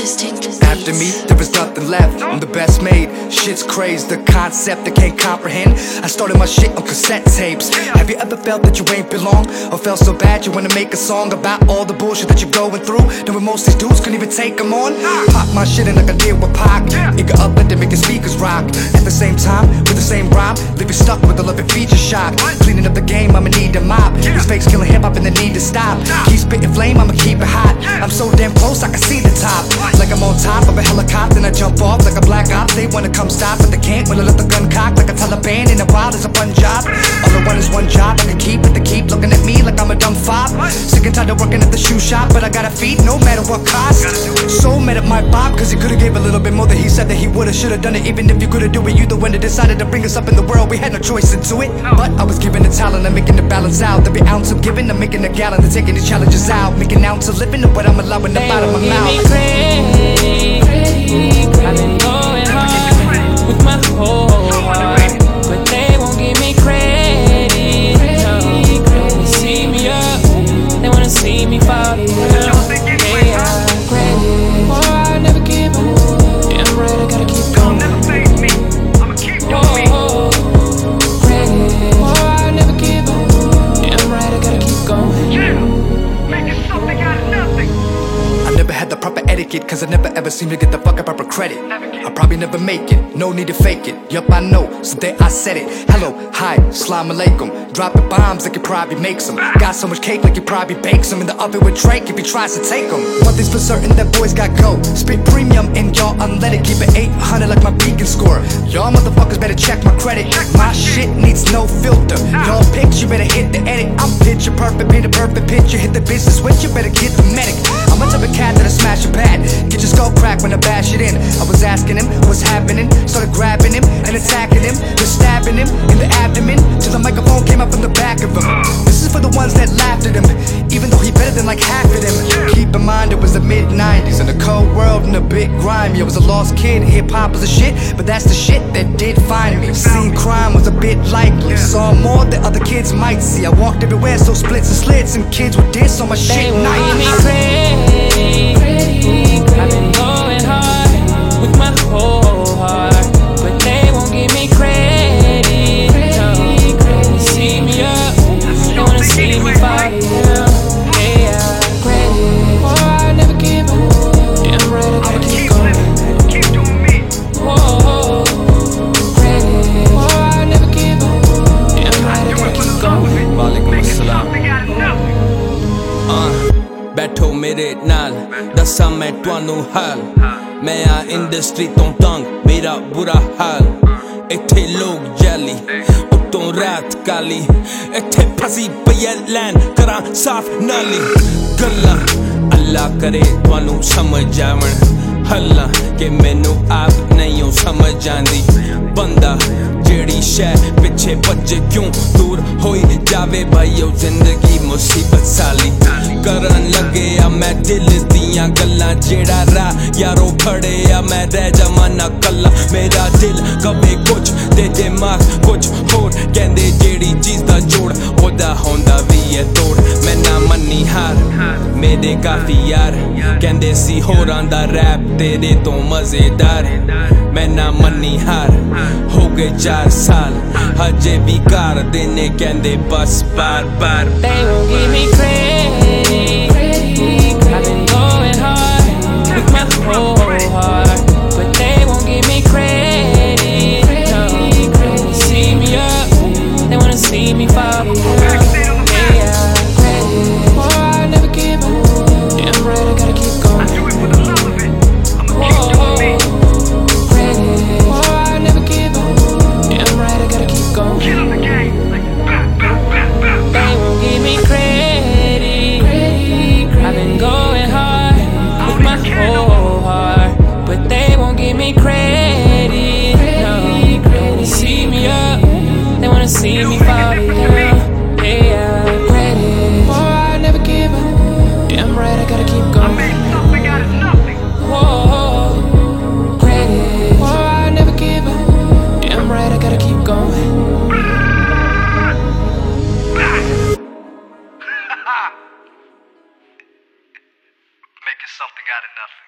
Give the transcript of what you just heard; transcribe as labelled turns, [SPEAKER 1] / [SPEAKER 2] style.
[SPEAKER 1] After me, there is nothing left. I'm the best made. Shit's crazy, the concept I can't comprehend. I started my shit on cassette tapes. Have you ever felt that you ain't belong? Or felt so bad you wanna make a song about all the bullshit that you're going through? Knowing most these dudes couldn't even take them on. Pop my shit in like I did with Pac. It got up, let them make your speakers rock. At the same time, with the same rhyme, leave you stuck with a love and feature shock. Cleaning up the game, I'ma need a mop. These fakes killing hip-hop and they need to stop. Keep spitting flame, I'ma keep it hot. I'm so damn close, I can see the top. Like I'm on top of a helicopter and I jump off like a black op. They wanna come stop, but they can't when I let the gun cock. Like a Taliban in the wild, it's a fun job. All I want is one job, I can keep it. They keep looking at me like I'm a dumb fob. Sick and tired of working at the shoe shop, but I gotta feed no matter what cost. So mad at my Bob, cause he could've gave a little bit more than he said that he would've. Should've done it even if you could've do it. You the one that decided to bring us up in the world. We had no choice to do it, but I was given the talent. I'm making the balance out. Every ounce of giving, I'm making a gallon. They're taking these challenges out. Making an ounce of living, and what I'm allowing up out of my mouth.
[SPEAKER 2] I've been going hard with my whole heart, but they won't give me credit. No, they wanna see me up, they wanna see me fall. They are credit. Oh, I never give up. Yeah, I'm right, I gotta keep going. Never fade me, I'ma keep doing me. Credit. Oh, I never give up. Yeah, I'm right, I gotta keep going.
[SPEAKER 3] Yeah, making something out of nothing.
[SPEAKER 1] I never had the proper etiquette, cause I never ever seem to get the fucking proper credit. I probably never make it, no need to fake it. Yup, I know, so there I said it. Hello, hi, salam alaikum. Dropping bombs like he probably makes them. Got so much cake like he probably bakes them in the oven with Drake if he tries to take them. One thing's for certain, that boys got go. Spit premium and y'all unleaded. Keep it 800 like my beacon score. Y'all motherfuckers better check my credit. My shit needs no filter. Y'all pics, you better hit the edit. I'm picture perfect, paint a perfect picture. Hit the business switch, you better get the medic. I'm a type of cat that'll smash your pad. Get your skull cracked when I bash it in. I was asking him what's happening. Started grabbing him and attacking him. Just stabbing him in the abdomen till the microphone came up from the back of him. This is for the ones that laughed at him, even though he better than like half of them. Keep in mind it was the mid-90s in a cold world and a bit grimy. I was a lost kid, hip-hop was a shit, but that's the shit that did find me. Seeing crime was a bit likely, saw more than other kids might see. I walked everywhere, so splits and slits, and kids would diss on my shit nightly.
[SPEAKER 2] I've been going hard with my whole heart, but they won't give me credit. No, they wanna see me up, they wanna see me fall. They are credit. Oh, I never give up. Yeah, I'm right, I gotta keep going.
[SPEAKER 3] Keep doing me.
[SPEAKER 2] Whoa, credit. Oh, I never give up. Yeah, I'm right, I gotta keep going.
[SPEAKER 4] Walaikum assalam.
[SPEAKER 3] Something out of nothing.
[SPEAKER 4] बैठो मेरे नाल दसा मैं तुहानू हाल मैं आ industry तो तंग मेरा बुरा हाल इत्थे लोग जाली उत्तों रात काली इत्थे फसी पई ऐ लैन करां साफ नाली गल्लां अल्लाह करे तुहानू समझ आवण हल्ला कि मैनू आप नहीं हो समझ आंदी बंदा जेड़ी शै पिछे भज्जे क्यों दूर होई जावे भाई ओ जिंदगी मुसीबत साली करन लगे आ मैं दिल दियां गल्लां जेड़ा राह यारो फड़े आ मैं रह जावां ना कल्ला मेरा दिल कवे कुछ ते दिमाग कुछ होर कहंदे जेड़ी चीज दा जोड़ ओदा होंदा वी है तोड़ मैं ना मन्नी हार मेरे काफी यार कहंदे सी होरां दा रैप तेरे तो मजेदार मैं ना मन्नी हार हो गए 4 साल हजे भी कर देने कहंदे बस बार बार
[SPEAKER 2] They won't give me credit. I've been going hard with my whole heart, but they won't give me credit. No, they wanna see me up, they wanna see me fall. They are credit. Oh, I never give up. Yeah, I'm right, I gotta keep going.
[SPEAKER 3] Do it for the love of it. I'ma keep doing me.
[SPEAKER 2] Credit. Oh, I never give up. Yeah, I'm right, I gotta keep going.
[SPEAKER 3] Killing the game. Like bah.
[SPEAKER 2] They won't give me credit. I've been going hard with my whole heart, but they won't give me credit. No, they wanna see me up, they wanna see me fall. They are credit. Oh, I never give up. Yeah, I'm right, I gotta keep
[SPEAKER 3] I
[SPEAKER 2] going.
[SPEAKER 3] made something out of nothing.
[SPEAKER 2] Whoa, credit. Oh, I never give up. Yeah, I'm right, I gotta keep going.
[SPEAKER 3] Making something out of nothing.